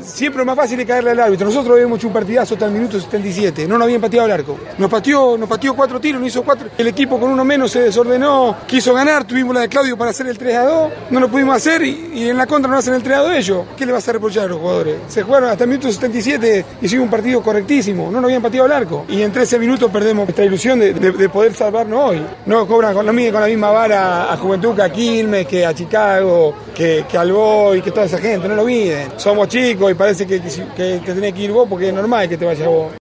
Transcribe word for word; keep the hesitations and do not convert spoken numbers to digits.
siempre lo más fácil es caerle al árbitro. Nosotros habíamos hecho un partidazo hasta el minuto setenta y siete, no nos habían pateado al arco. Nos pateó, nos pateó cuatro tiros, nos hizo cuatro. El equipo con uno menos se desordenó, quiso ganar, tuvimos la de Claudio para hacer el tres a dos, no lo pudimos hacer y, y en la contra no hacen el tres a dos ellos. ¿Qué le vas a reprochar a los jugadores? Se jugaron hasta el minuto setenta y siete, hicimos un partido correctísimo, no nos habían pateado al arco. Y en trece minutos perdemos nuestra ilusión de, de, de poder salvarnos hoy. No cobran con, no miden con la misma vara a Juventud que a Quilmes, que a Chicago, que, que al Boy, que toda esa gente, no lo miden. Somos chicos y parece que, que, que te tenés que ir vos porque es normal que te vayas vos.